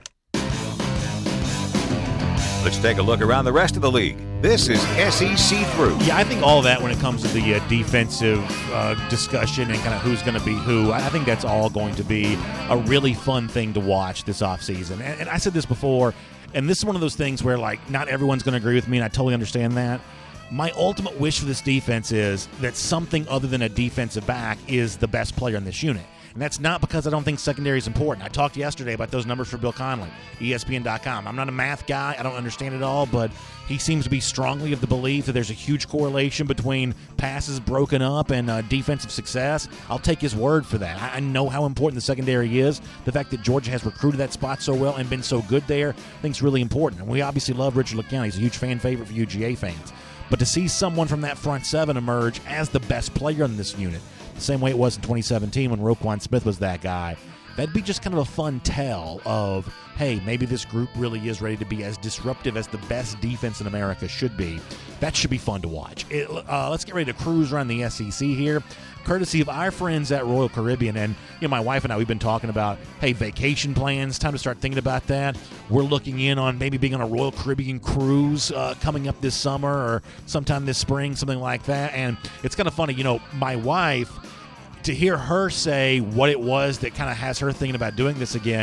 Let's take a look around the rest of the league. This is S E C Through. Yeah, I think all that when it comes to the uh, defensive uh, discussion and kind of who's going to be who, I think that's all going to be a really fun thing to watch this offseason. And, and I said this before, and this is one of those things where, like, not everyone's going to agree with me, and I totally understand that. My ultimate wish for this defense is that something other than a defensive back is the best player in this unit. And that's not because I don't think secondary is important. I talked yesterday about those numbers for Bill Connelly, E S P N dot com. I'm not a math guy. I don't understand it all, but he seems to be strongly of the belief that there's a huge correlation between passes broken up and uh, defensive success. I'll take his word for that. I, I know how important the secondary is. The fact that Georgia has recruited that spot so well and been so good there, I think is really important. And we obviously love Richard LeCount. He's a huge fan favorite for U G A fans. But to see someone from that front seven emerge as the best player in this unit, the same way it was in twenty seventeen when Roquan Smith was that guy, that'd be just kind of a fun tell of, hey, maybe this group really is ready to be as disruptive as the best defense in America should be. That should be fun to watch. It, uh, let's get ready to cruise around the S E C here, courtesy of our friends at Royal Caribbean. And, you know, my wife and I, we've been talking about, hey, vacation plans, time to start thinking about that. We're looking in on maybe being on a Royal Caribbean cruise uh, coming up this summer or sometime this spring, something like that. And it's kind of funny, you know, my wife, to hear her say what it was that kind of has her thinking about doing this again,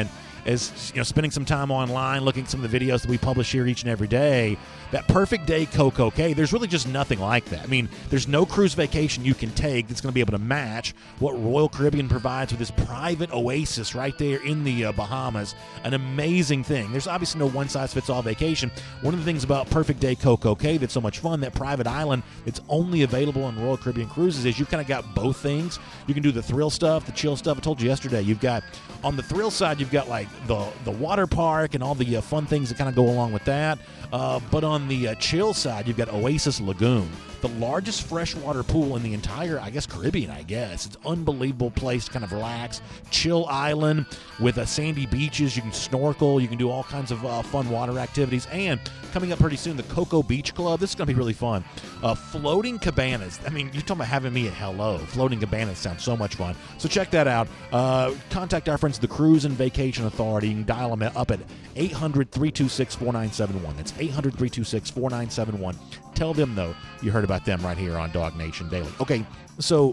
as you know, spending some time online, looking at some of the videos that we publish here each and every day, that perfect day CocoCay, there's really just nothing like that. I mean, there's no cruise vacation you can take that's going to be able to match what Royal Caribbean provides with this private oasis right there in the uh, Bahamas. An amazing thing. There's obviously no one-size-fits-all vacation. One of the things about Perfect Day CocoCay that's so much fun, that private island that's only available on Royal Caribbean Cruises, is you've kind of got both things. You can do the thrill stuff, the chill stuff. I told you yesterday, you've got, on the thrill side, you've got like the, the water park and all the uh, fun things that kind of go along with that. Uh, but on the uh, chill side, you've got Oasis Lagoon, the largest freshwater pool in the entire, I guess, Caribbean, I guess. It's an unbelievable place to kind of relax. Chill island with uh, sandy beaches. You can snorkel. You can do all kinds of uh, fun water activities. And coming up pretty soon, the Coco Beach Club. This is going to be really fun. Uh, floating cabanas. I mean, you're talking about having me at hello. Floating cabanas sounds so much fun. So check that out. Uh, contact our friends at the Cruise and Vacation Authority. You can dial them up at eight hundred, three two six, four nine seven one. That's eight hundred, three two six, four nine seven one. Tell them, though, you heard about them right here on Dog Nation Daily. Okay, so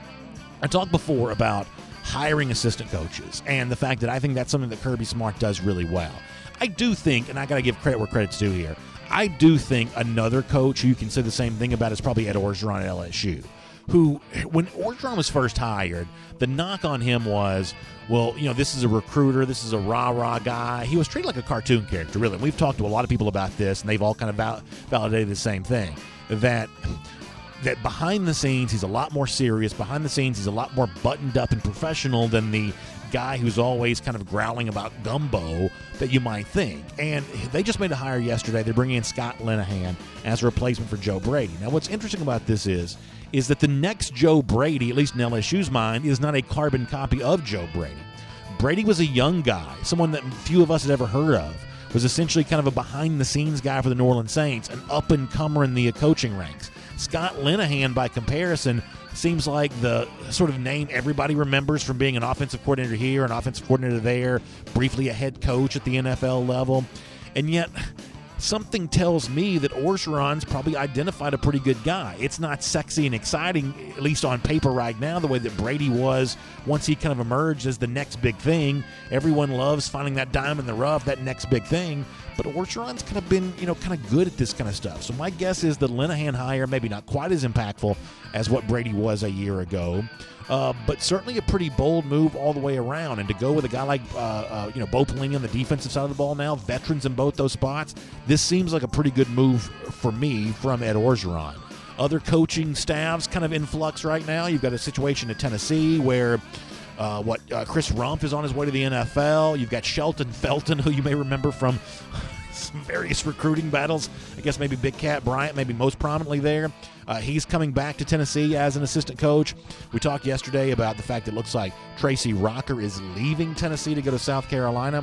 I talked before about hiring assistant coaches and the fact that I think that's something that Kirby Smart does really well. I do think, and I got to give credit where credit's due here, I do think another coach who you can say the same thing about is probably Ed Orgeron at L S U, who, when Orgeron was first hired, the knock on him was, well, you know, this is a recruiter, this is a rah-rah guy. He was treated like a cartoon character, really. And we've talked to a lot of people about this, and they've all kind of val- validated the same thing, that that behind the scenes, he's a lot more serious. Behind the scenes, he's a lot more buttoned up and professional than the guy who's always kind of growling about gumbo that you might think. And they just made a hire yesterday. They're bringing in Scott Linehan as a replacement for Joe Brady. Now, what's interesting about this is, is that the next Joe Brady, at least in L S U's mind, is not a carbon copy of Joe Brady. Brady was a young guy, someone that few of us had ever heard of, was essentially kind of a behind-the-scenes guy for the New Orleans Saints, an up-and-comer in the coaching ranks. Scott Linehan, by comparison, seems like the sort of name everybody remembers from being an offensive coordinator here, an offensive coordinator there, briefly a head coach at the N F L level. And yet, something tells me that Orgeron's probably identified a pretty good guy. It's not sexy and exciting, at least on paper right now, the way that Brady was once he kind of emerged as the next big thing. Everyone loves finding that diamond in the rough, that next big thing. But Orgeron's kind of been, you know, kind of good at this kind of stuff. So my guess is the Linehan hire maybe not quite as impactful as what Brady was a year ago. Uh, but certainly a pretty bold move all the way around. And to go with a guy like, uh, uh, you know, Bo Pelini on the defensive side of the ball now, veterans in both those spots, this seems like a pretty good move for me from Ed Orgeron. Other coaching staffs kind of in flux right now. You've got a situation at Tennessee where uh, what uh, Chris Rumph is on his way to the N F L. You've got Shelton Felton, who you may remember from some various recruiting battles. I guess maybe Big Cat Bryant, maybe most prominently there. Uh, he's coming back to Tennessee as an assistant coach. We talked yesterday about the fact that it looks like Tracy Rocker is leaving Tennessee to go to South Carolina.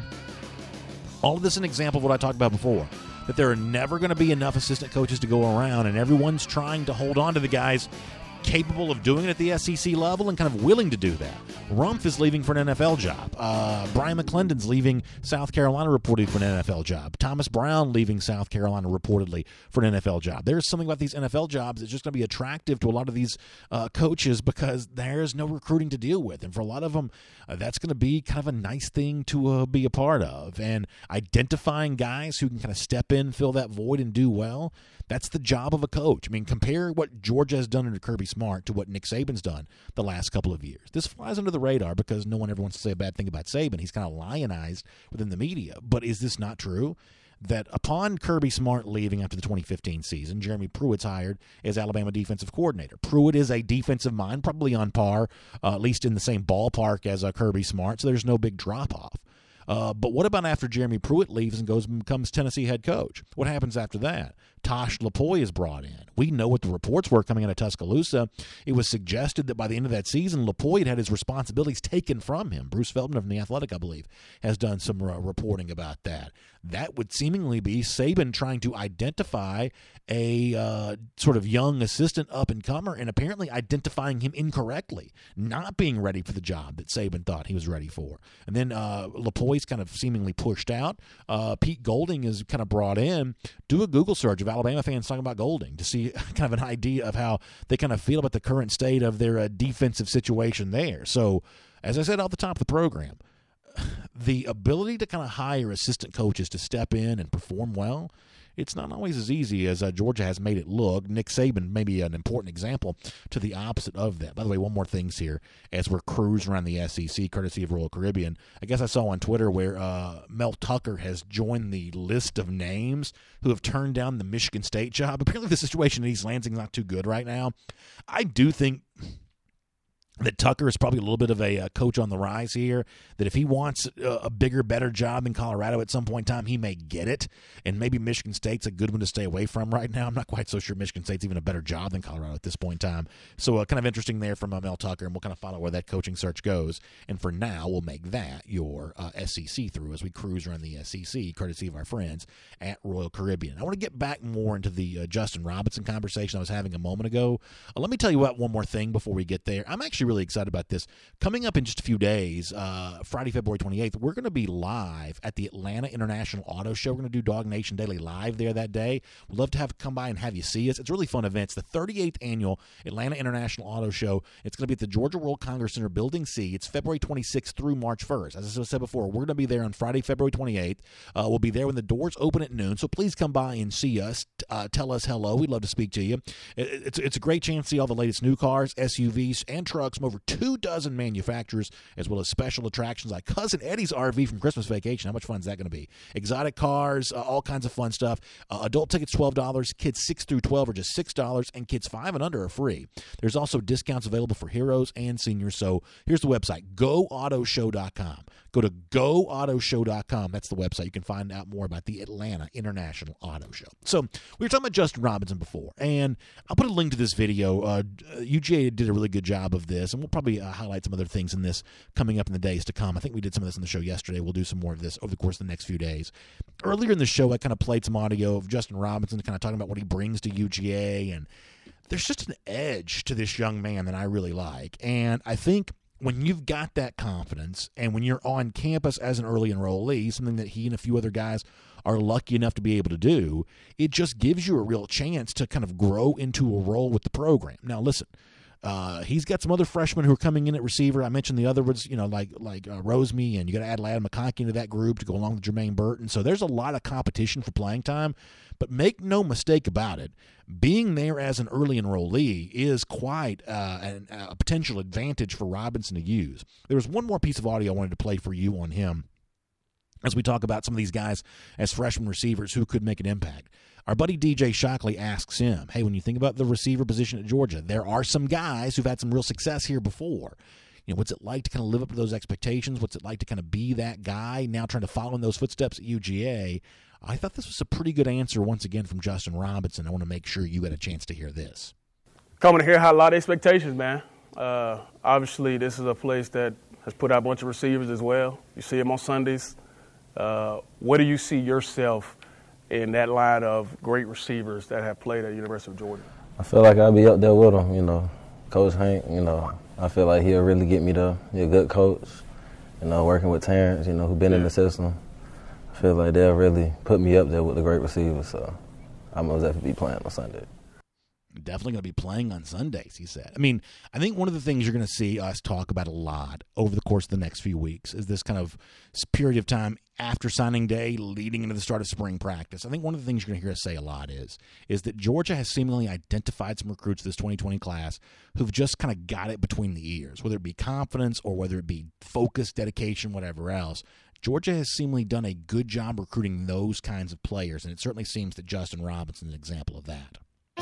All of this is an example of what I talked about before, that there are never going to be enough assistant coaches to go around, and everyone's trying to hold on to the guys capable of doing it at the S E C level and kind of willing to do that. Rumph is leaving for an N F L job. Uh, Brian McClendon's leaving South Carolina reportedly for an N F L job. Thomas Brown leaving South Carolina reportedly for an N F L job. There's something about these N F L jobs that's just going to be attractive to a lot of these uh, coaches because there's no recruiting to deal with. And for a lot of them, uh, that's going to be kind of a nice thing to uh, be a part of. And identifying guys who can kind of step in, fill that void, and do well, that's the job of a coach. I mean, compare what Georgia has done under Kirby Smart to what Nick Saban's done the last couple of years. This flies under the radar because no one ever wants to say a bad thing about Saban. He's kind of lionized within the media. But is this not true? That upon Kirby Smart leaving after the twenty fifteen season, Jeremy Pruitt's hired as Alabama defensive coordinator. Pruitt is a defensive mind, probably on par, uh, at least in the same ballpark as uh, Kirby Smart, so there's no big drop-off. Uh, but what about after Jeremy Pruitt leaves and goes and becomes Tennessee head coach? What happens after that? Tosh Lupoi is brought in. We know what the reports were coming out of Tuscaloosa. It was suggested that by the end of that season, Lupoi had had his responsibilities taken from him. Bruce Feldman of The Athletic, I believe, has done some uh, reporting about that. That would seemingly be Saban trying to identify a uh, sort of young assistant up-and-comer and apparently identifying him incorrectly, not being ready for the job that Saban thought he was ready for. And then uh, Lupoi's kind of seemingly pushed out. Uh, Pete Golding is kind of brought in. Do a Google search of Alabama fans talking about Golding to see kind of an idea of how they kind of feel about the current state of their uh, defensive situation there. So, as I said off the top of the program, the ability to kind of hire assistant coaches to step in and perform well, it's not always as easy as uh, Georgia has made it look. Nick Saban may be an important example to the opposite of that. By the way, one more thing here as we're cruising around the S E C, courtesy of Royal Caribbean. I guess I saw on Twitter where uh, Mel Tucker has joined the list of names who have turned down the Michigan State job. Apparently the situation in East Lansing is not too good right now. I do think that Tucker is probably a little bit of a uh, coach on the rise here, that if he wants a, a bigger, better job in Colorado at some point in time, he may get it, and maybe Michigan State's a good one to stay away from right now. I'm not quite so sure Michigan State's even a better job than Colorado at this point in time. So uh, kind of interesting there from uh, Mel Tucker, and we'll kind of follow where that coaching search goes. And for now, we'll make that your uh, S E C through as we cruise around the S E C, courtesy of our friends at Royal Caribbean. I want to get back more into the uh, Justin Robinson conversation I was having a moment ago. Uh, let me tell you what, one more thing before we get there. I'm actually really excited about this. Coming up in just a few days, uh, Friday, February twenty-eighth, we're going to be live at the Atlanta International Auto Show. We're going to do Dog Nation Daily live there that day. We'd love to have come by and have you see us. It's a really fun event. It's the thirty-eighth annual Atlanta International Auto Show. It's going to be at the Georgia World Congress Center, Building C. It's February twenty-sixth through March first. As I said before, we're going to be there on Friday, February twenty-eighth. Uh, we'll be there when the doors open at noon, so please come by and see us. Uh, tell us hello. We'd love to speak to you. It, it's, it's a great chance to see all the latest new cars, S U Vs, and trucks from over two dozen manufacturers, as well as special attractions like Cousin Eddie's R V from Christmas Vacation. How much fun is that going to be? Exotic cars, uh, all kinds of fun stuff. Uh, adult tickets twelve dollars, kids six through twelve are just six dollars, and kids five and under are free. There's also discounts available for heroes and seniors. So here's the website, go auto show dot com. Go to go auto show dot com. That's the website. You can find out more about the Atlanta International Auto Show. So we were talking about Justin Robinson before, and I'll put a link to this video. Uh, U G A did a really good job of this, and we'll probably uh, highlight some other things in this coming up in the days to come. I think we did some of this on the show yesterday. We'll do some more of this over the course of the next few days. Earlier in the show, I kind of played some audio of Justin Robinson kind of talking about what he brings to U G A, and there's just an edge to this young man that I really like. And I think when you've got that confidence and when you're on campus as an early enrollee, something that he and a few other guys are lucky enough to be able to do, it just gives you a real chance to kind of grow into a role with the program. Now, listen, Uh, he's got some other freshmen who are coming in at receiver. I mentioned the other ones, you know, like like uh, Roseme, and you got to add Ladd McConkey into that group to go along with Jermaine Burton. So there's a lot of competition for playing time. But make no mistake about it, being there as an early enrollee is quite uh, an, a potential advantage for Robinson to use. There was one more piece of audio I wanted to play for you on him as we talk about some of these guys as freshman receivers who could make an impact. Our buddy D J Shockley asks him, hey, when you think about the receiver position at Georgia, there are some guys who've had some real success here before. You know, what's it like to kind of live up to those expectations? What's it like to kind of be that guy now trying to follow in those footsteps at U G A? I thought this was a pretty good answer once again from Justin Robinson. I want to make sure you got a chance to hear this. Coming here had a lot of expectations, man. Uh, obviously, this is a place that has put out a bunch of receivers as well. You see them on Sundays. Uh, what do you see yourself in that line of great receivers that have played at University of Georgia? I feel like I'll be up there with him, you know. Coach Hank, you know, I feel like he'll really get me there. He's a good coach, you know, working with Terrence, you know, who's been yeah. in the system. I feel like they'll really put me up there with the great receivers, so I'm going to definitely be playing on Sunday. Definitely going to be playing on Sundays, he said. I mean, I think one of the things you're going to see us talk about a lot over the course of the next few weeks is this kind of period of time after signing day leading into the start of spring practice. I think one of the things you're going to hear us say a lot is, is that Georgia has seemingly identified some recruits this twenty twenty class who've just kind of got it between the ears, whether it be confidence or whether it be focus, dedication, whatever else. Georgia has seemingly done a good job recruiting those kinds of players, and it certainly seems that Justin Robinson is an example of that.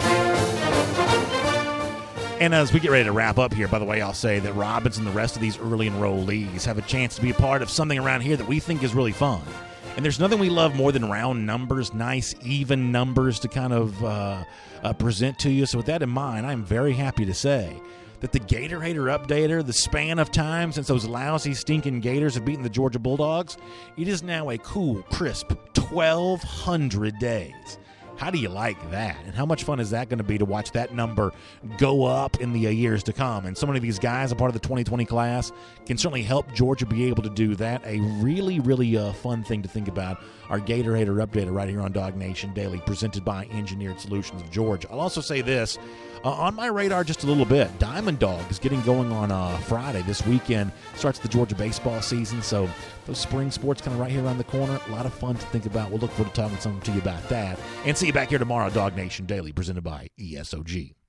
And as we get ready to wrap up here, by the way, I'll say that Robinson and the rest of these early enrollees have a chance to be a part of something around here that we think is really fun. And there's nothing we love more than round numbers, nice, even numbers to kind of uh, uh, present to you. So with that in mind, I'm very happy to say that the Gator Hater Updater, the span of time since those lousy, stinking Gators have beaten the Georgia Bulldogs, it is now a cool, crisp twelve hundred days. How do you like that? And how much fun is that going to be to watch that number go up in the uh, years to come? And so many of these guys, a part of the twenty twenty class, can certainly help Georgia be able to do that. A really, really uh, fun thing to think about. Our Gator Hater Updater right here on Dog Nation Daily, presented by Engineered Solutions of Georgia. I'll also say this. Uh, on my radar just a little bit, Diamond Dogs getting going on uh, Friday. This weekend starts the Georgia baseball season, so those spring sports kind of right here around the corner. A lot of fun to think about. We'll look forward to talking something to you about that. And see you back here tomorrow, Dog Nation Daily, presented by E S O G.